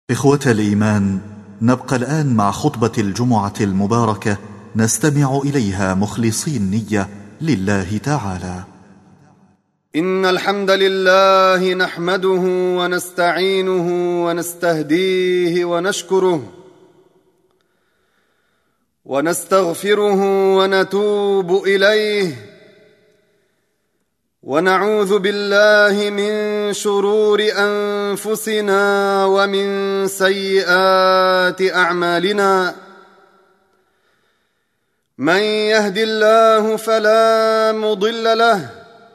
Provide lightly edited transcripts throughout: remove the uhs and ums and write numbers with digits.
إخوة الإيمان، نبقى الآن مع خطبة الجمعة المباركة نستمع إليها مخلصين نية لله تعالى. إن الحمد لله نحمده ونستعينه ونستهديه ونشكره ونستغفره ونتوب إليه ونعوذ بالله من شرور أنفسنا ومن سيئات أعمالنا. من يهد الله فلا مضل له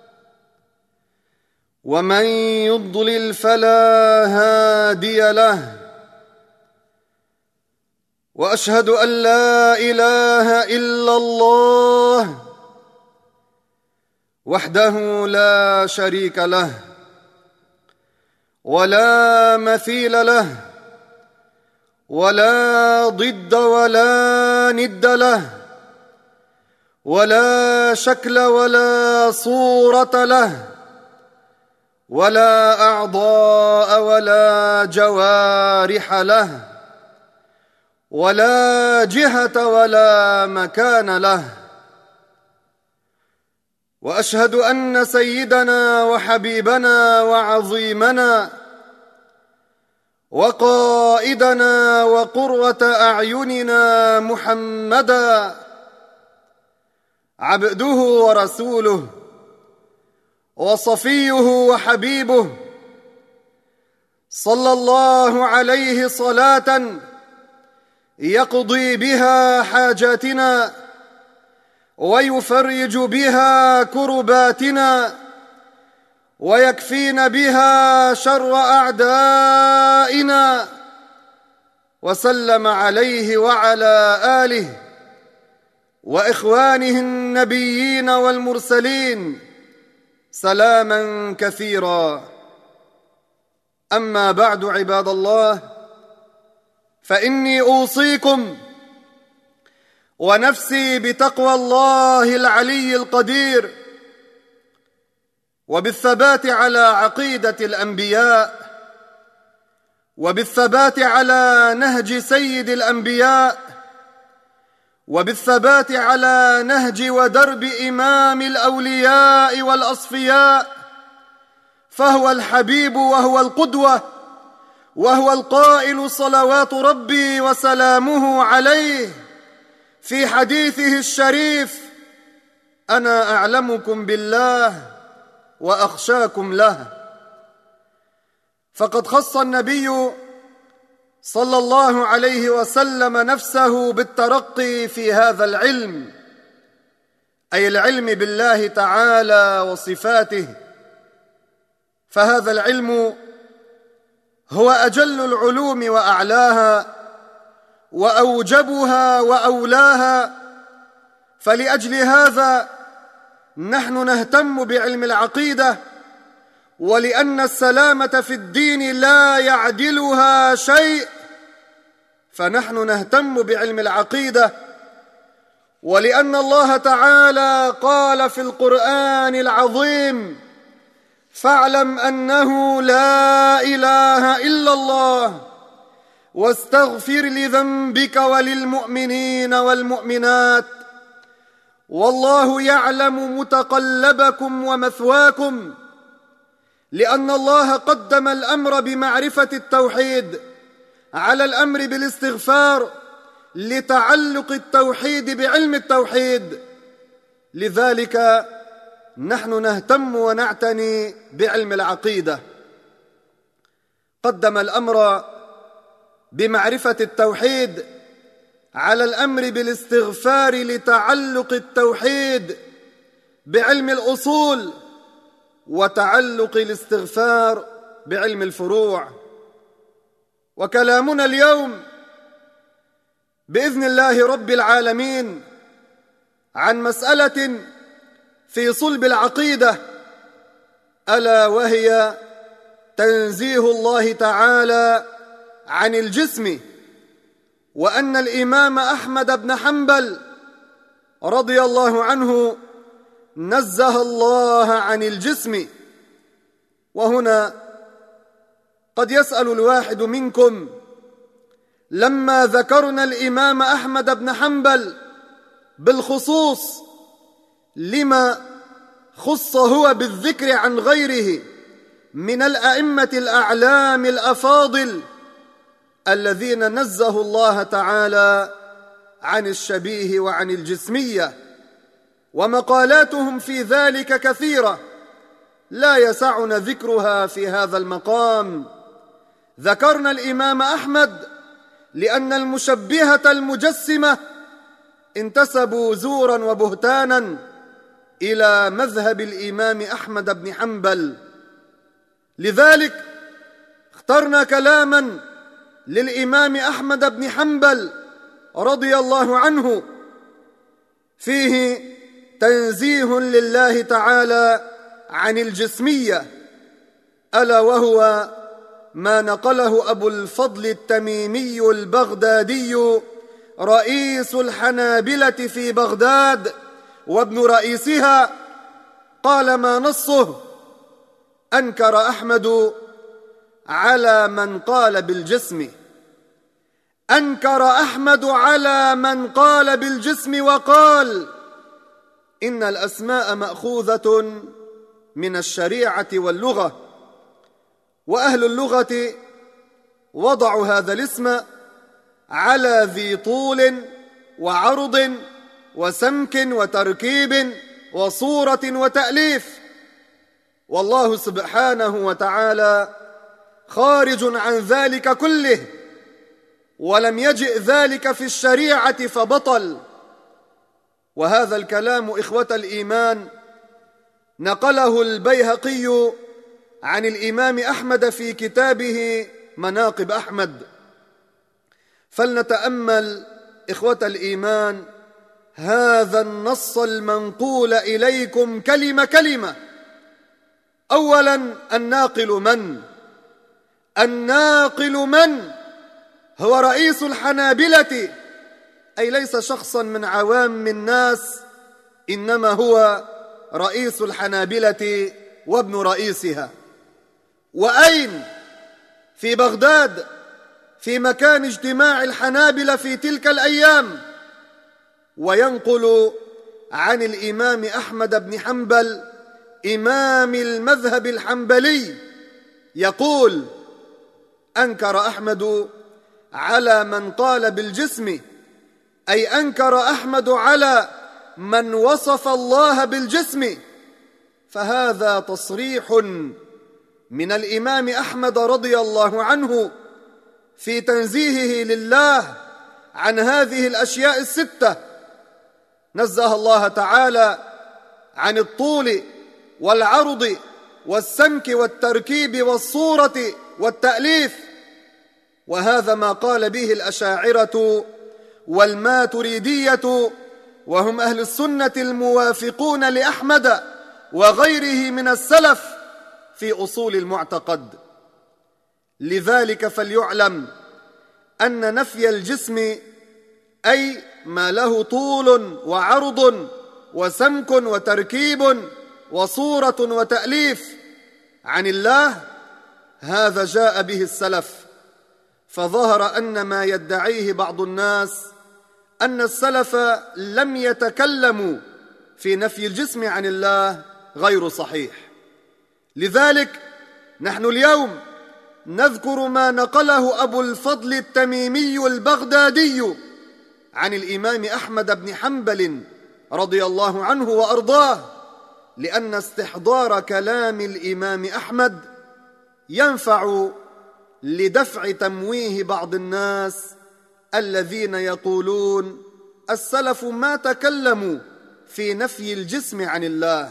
ومن يضلل فلا هادي له، وأشهد أن لا إله إلا الله وحده لا شريك له ولا مثيل له ولا ضد ولا ند له ولا شكل ولا صورة له ولا أعضاء ولا جوارح له ولا جهة ولا مكان له. وأشهد أن سيدنا وحبيبنا وعظيمنا وقائدنا وقرة أعيننا محمدا عبده ورسوله وصفيه وحبيبه، صلى الله عليه صلاة يقضي بها حاجاتنا ويفرج بها كرباتنا ويكفينا بها شر أعدائنا، وسلم عليه وعلى آله وإخوانه النبيين والمرسلين سلاما كثيرا. أما بعد، عباد الله، فإني أوصيكم ونفسي بتقوى الله العلي القدير وبالثبات على عقيدة الأنبياء وبالثبات على نهج سيد الأنبياء وبالثبات على نهج ودرب إمام الأولياء والأصفياء، فهو الحبيب وهو القدوة وهو القائل صلوات ربي وسلامه عليه في حديثه الشريف: أنا أعلمكم بالله وأخشاكم له. فقد خص النبي صلى الله عليه وسلم نفسه بالترقي في هذا العلم، أي العلم بالله تعالى وصفاته، فهذا العلم هو أجل العلوم وأعلاها وأوجبها وأولاها. فلأجل هذا نحن نهتم بعلم العقيدة، ولأن السلامة في الدين لا يعدلها شيء فنحن نهتم بعلم العقيدة، ولأن الله تعالى قال في القرآن العظيم: فاعلم أنه لا إله إلا الله واستغفر لذنبك وللمؤمنين والمؤمنات والله يعلم متقلبكم ومثواكم. لأن الله قدم الأمر بمعرفة التوحيد على الأمر بالاستغفار لتعلق التوحيد بعلم التوحيد، لذلك نحن نهتم ونعتني بعلم العقيدة. قدم الأمر بمعرفة التوحيد على الأمر بالاستغفار لتعلق التوحيد بعلم الأصول وتعلق الاستغفار بعلم الفروع. وكلامنا اليوم بإذن الله رب العالمين عن مسألة في صلب العقيدة، ألا وهي تنزيه الله تعالى عن الجسم، وأن الإمام أحمد بن حنبل رضي الله عنه نزه الله عن الجسم. وهنا قد يسأل الواحد منكم: لما ذكرنا الإمام أحمد بن حنبل بالخصوص لما خص هو بالذكر عن غيره من الأئمة الأعلام الأفاضل الذين نزه الله تعالى عن الشبيه وعن الجسمية، ومقالاتهم في ذلك كثيرة لا يسعنا ذكرها في هذا المقام. ذكرنا الإمام أحمد لأن المشبهة المجسمة انتسبوا زورا وبهتانا إلى مذهب الإمام أحمد بن حنبل، لذلك اخترنا كلاما للإمام أحمد بن حنبل رضي الله عنه فيه تنزيه لله تعالى عن الجسمية، ألا وهو ما نقله أبو الفضل التميمي البغدادي رئيس الحنابلة في بغداد وابن رئيسها، قال ما نصه: أنكر أحمد على من قال بالجسم، أنكر أحمد على من قال بالجسم وقال: إن الأسماء مأخوذة من الشريعة واللغة، وأهل اللغة وضعوا هذا الاسم على ذي طول وعرض وسمك وتركيب وصورة وتأليف، والله سبحانه وتعالى خارج عن ذلك كله، ولم يجئ ذلك في الشريعة فبطل. وهذا الكلام إخوة الإيمان نقله البيهقي عن الإمام أحمد في كتابه مناقب أحمد. فلنتأمل إخوة الإيمان هذا النص المنقول إليكم كلمة كلمة. أولا، الناقل من؟ الناقل من؟ هو رئيس الحنابلة، أي ليس شخصا من عوام الناس، إنما هو رئيس الحنابلة وابن رئيسها. وأين؟ في بغداد، في مكان اجتماع الحنابلة في تلك الأيام. وينقل عن الإمام أحمد بن حنبل إمام المذهب الحنبلي يقول: أنكر أحمد على من قال بالجسم، أي أنكر أحمد على من وصف الله بالجسم. فهذا تصريح من الإمام أحمد رضي الله عنه في تنزيهه لله عن هذه الأشياء الستة. نزه الله تعالى عن الطول والعرض والسمك والتركيب والصورة والتأليف، وهذا ما قال به الأشاعرة والماتريدية، وهم أهل السنة الموافقون لأحمد وغيره من السلف في أصول المعتقد. لذلك فليعلم أن نفي الجسم، أي ما له طول وعرض وسمك وتركيب وصورة وتأليف عن الله، هذا جاء به السلف. فظهر أن ما يدعيه بعض الناس أن السلف لم يتكلموا في نفي الجسم عن الله غير صحيح. لذلك نحن اليوم نذكر ما نقله أبو الفضل التميمي البغدادي عن الإمام أحمد بن حنبل رضي الله عنه وأرضاه، لأن استحضار كلام الإمام أحمد ينفع لدفع تمويه بعض الناس الذين يقولون السلف ما تكلموا في نفي الجسم عن الله،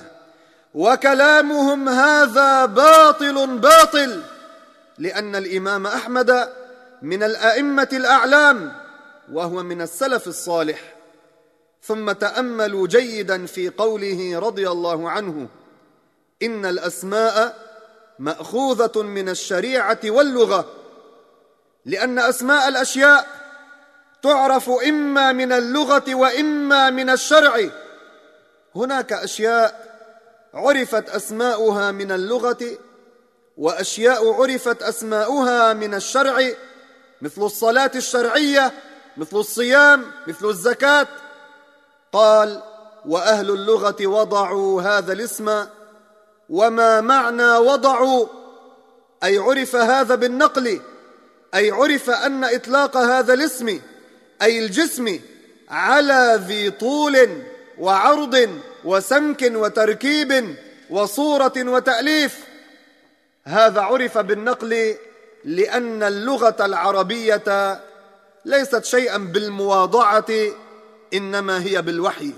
وكلامهم هذا باطل، لأن الإمام أحمد من الأئمة الأعلام وهو من السلف الصالح. ثم تأملوا جيدا في قوله رضي الله عنه: إن الأسماء مأخوذة من الشريعة واللغة، لأن أسماء الأشياء تعرف إما من اللغة وإما من الشرع. هناك أشياء عرفت أسماؤها من اللغة وأشياء عرفت أسماؤها من الشرع مثل الصلاة الشرعية، مثل الصيام، مثل الزكاة. قال: وأهل اللغة وضعوا هذا الاسم. وما معنى وضعوا؟ أي عرف هذا بالنقل، أي عرف أن إطلاق هذا الاسم أي الجسم على ذي طول وعرض وسمك وتركيب وصورة وتأليف، هذا عرف بالنقل، لأن اللغة العربية ليست شيئا بالمواضعة، إنما هي بالوحي.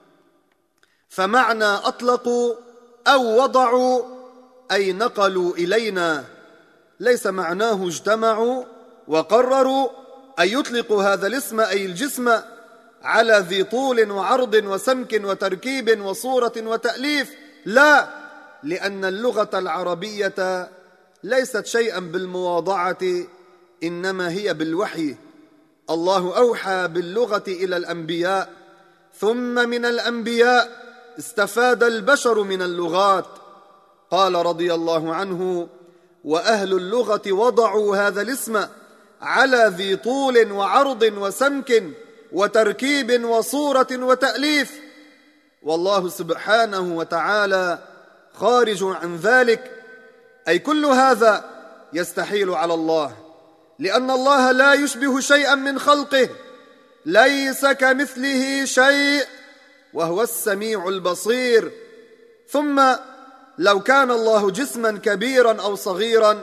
فمعنى أطلقوا أو وضعوا أي نقلوا إلينا، ليس معناه اجتمعوا وقرروا أن يطلقوا هذا الاسم أي الجسم على ذي طول وعرض وسمك وتركيب وصورة وتأليف، لا، لأن اللغة العربية ليست شيئا بالمواضعة، إنما هي بالوحي. الله أوحى باللغة إلى الأنبياء، ثم من الأنبياء استفاد البشر من اللغات. قال رضي الله عنه: وأهل اللغة وضعوا هذا الاسم على ذي طول وعرض وسمك وتركيب وصورة وتأليف. والله سبحانه وتعالى خارج عن ذلك، أي كل هذا يستحيل على الله، لأن الله لا يشبه شيئا من خلقه، ليس كمثله شيء، وهو السميع البصير. ثم لو كان الله جسما كبيرا أو صغيرا،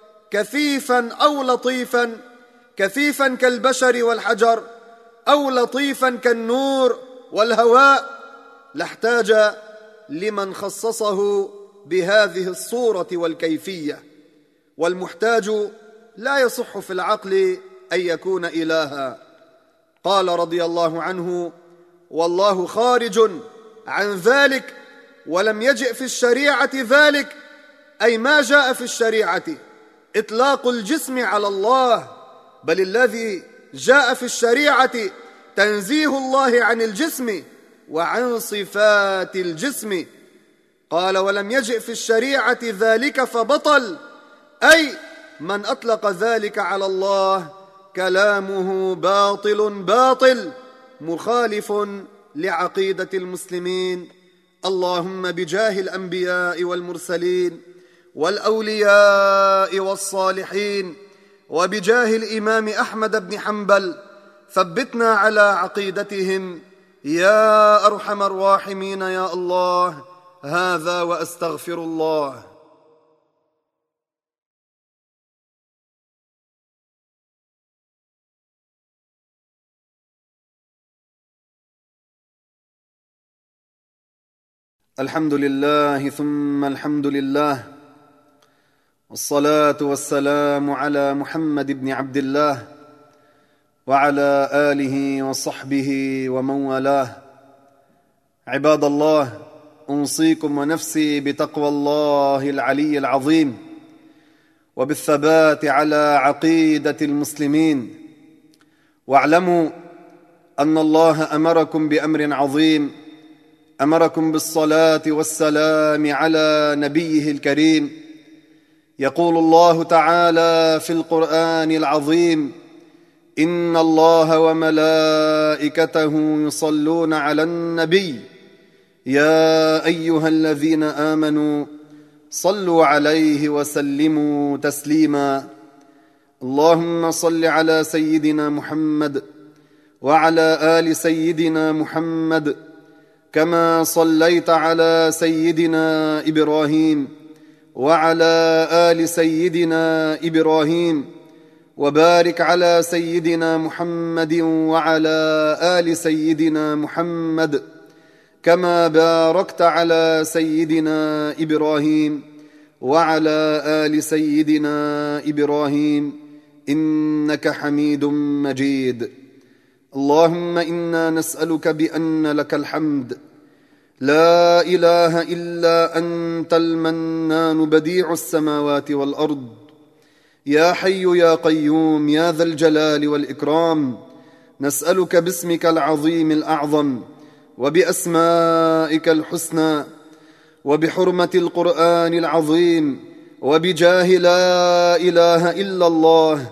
كثيفا أو لطيفا، كثيفا كالبشر والحجر، أو لطيفا كالنور والهواء، لاحتاج لمن خصصه بهذه الصورة والكيفية، والمحتاج لا يصح في العقل أن يكون إلها. قال رضي الله عنه: والله خارج عن ذلك، ولم يجئ في الشريعة ذلك، أي ما جاء في الشريعة إطلاق الجسم على الله، بل الذي جاء في الشريعة تنزيه الله عن الجسم وعن صفات الجسم. قال: ولم يجئ في الشريعة ذلك فبطل، أي من أطلق ذلك على الله كلامه باطل مخالف لعقيدة المسلمين. اللهم بجاه الأنبياء والمرسلين والأولياء والصالحين، وبجاه الإمام أحمد بن حنبل، ثبتنا على عقيدتهم يا أرحم الراحمين يا الله. هذا وأستغفر الله. الحمد لله ثم الحمد لله، والصلاة والسلام على محمد بن عبد الله وعلى آله وصحبه ومن والاه. عباد الله، أوصيكم ونفسي بتقوى الله العلي العظيم، وبالثبات على عقيدة المسلمين. واعلموا أن الله أمركم بأمر عظيم، أمركم بالصلاة والسلام على نبيه الكريم. يقول الله تعالى في القرآن العظيم: إن الله وملائكته يصلون على النبي يا أيها الذين آمنوا صلوا عليه وسلموا تسليما. اللهم صل على سيدنا محمد وعلى آل سيدنا محمد، كما صليت على سيدنا إبراهيم وعلى آل سيدنا إبراهيم، وبارك على سيدنا محمد وعلى آل سيدنا محمد، كما باركت على سيدنا إبراهيم وعلى آل سيدنا إبراهيم، إنك حميد مجيد. اللهم إنا نسألك بأن لك الحمد، لا إله إلا أنت المنان بديع السماوات والأرض، يا حي يا قيوم يا ذا الجلال والإكرام. نسألك باسمك العظيم الأعظم، وبأسمائك الحسنى، وبحرمة القرآن العظيم، وبجاه لا إله إلا الله،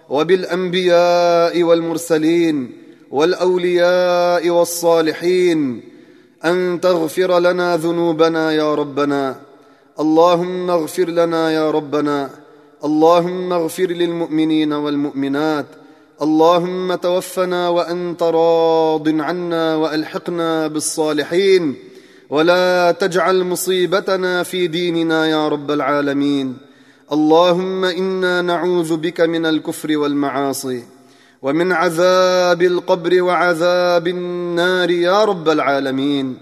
وبالأنبياء والمرسلين والأولياء والصالحين، أن تغفر لنا ذنوبنا يا ربنا. اللهم اغفر لنا يا ربنا، اللهم اغفر للمؤمنين والمؤمنات، اللهم توفنا وأنت راض عنا وألحقنا بالصالحين، ولا تجعل مصيبتنا في ديننا يا رب العالمين. اللهم إنا نعوذ بك من الكفر والمعاصي، ومن عذاب القبر وعذاب النار يا رب العالمين،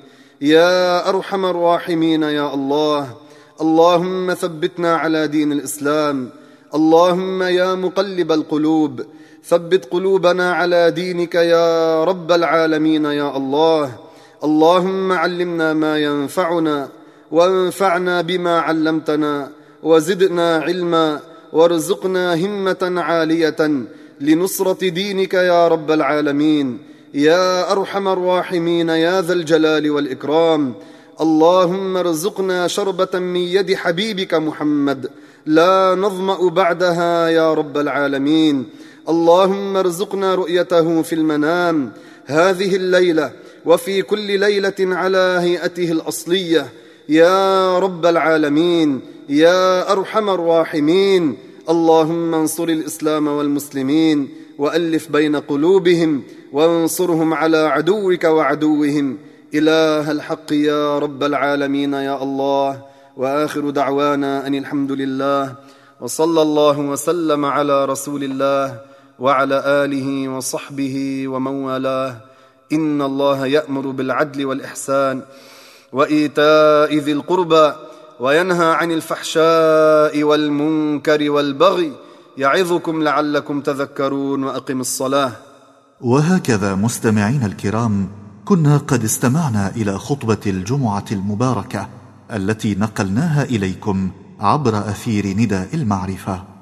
يا أرحم الراحمين يا الله. اللهم ثبتنا على دين الإسلام، اللهم يا مقلب القلوب ثبت قلوبنا على دينك يا رب العالمين يا الله. اللهم علمنا ما ينفعنا، وانفعنا بما علمتنا، وزدنا علما، وارزقنا همة عالية لنصرة دينك يا رب العالمين، يا أرحم الراحمين يا ذا الجلال والإكرام. اللهم ارزقنا شربة من يد حبيبك محمد لا نظمأ بعدها يا رب العالمين. اللهم ارزقنا رؤيته في المنام هذه الليلة وفي كل ليلة على هيئته الأصلية يا رب العالمين، يا أرحم الراحمين. اللهم انصر الإسلام والمسلمين، وألف بين قلوبهم، وانصرهم على عدوك وعدوهم، إله الحق يا رب العالمين يا الله. وآخر دعوانا أن الحمد لله، وصلى الله وسلم على رسول الله وعلى آله وصحبه ومن والاه. إن الله يأمر بالعدل والإحسان وإيتاء ذي القربى، وينهى عن الفحشاء والمنكر والبغي، يعظكم لعلكم تذكرون. وأقم الصلاة. وهكذا مستمعين الكرام، كنا قد استمعنا إلى خطبة الجمعة المباركة التي نقلناها إليكم عبر أثير نداء المعرفة.